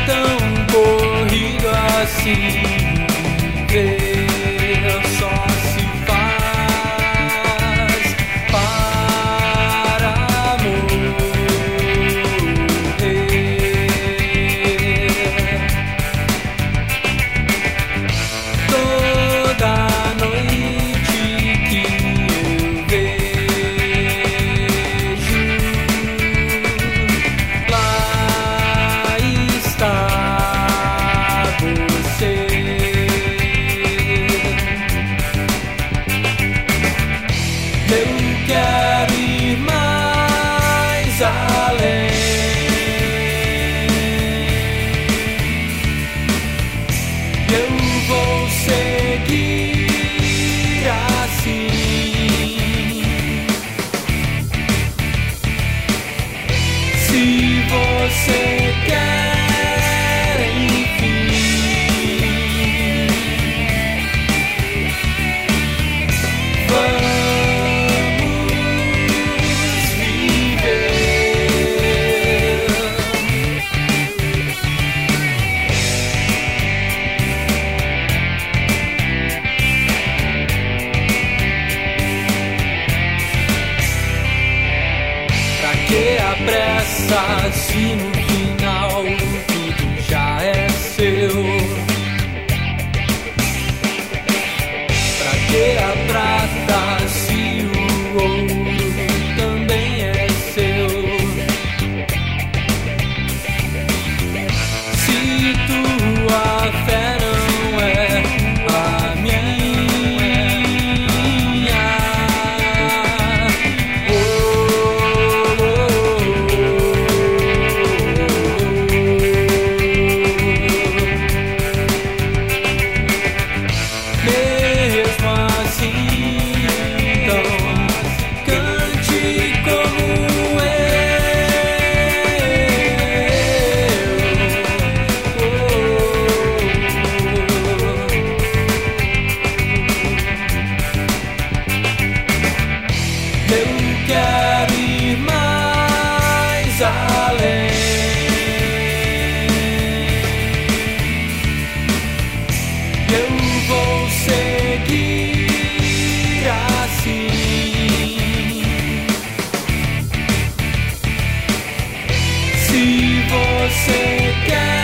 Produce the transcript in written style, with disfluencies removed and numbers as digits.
tão corrido assim. Viver só se faz para morrer. Toda noite que eu vejo, lá está você. Eu quero ir mais além. Eu vou seguir assim. Se você quer, enfim, vamos viver. Pra que a pressa se no final tudo já é seu? Pra que a prata se o ouro também é seu? Se tua fé não é a minha, oh, oh, mesmo assim, então cante como eu quero ir mais além. Eu vou seguir assim. Se você quer.